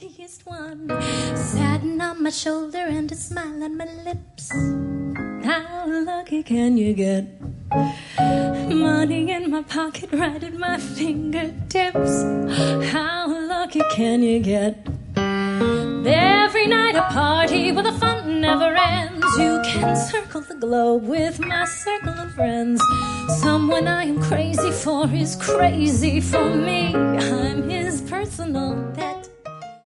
luckiest one. Satin on my shoulder and a smile on my lips. How lucky can you get? Money in my pocket, right at my fingertips. How lucky can you get? Every night a party where the fun never ends. You can circle the globe with my circle of friends. Someone I am crazy for is crazy for me. I'm his personal pet.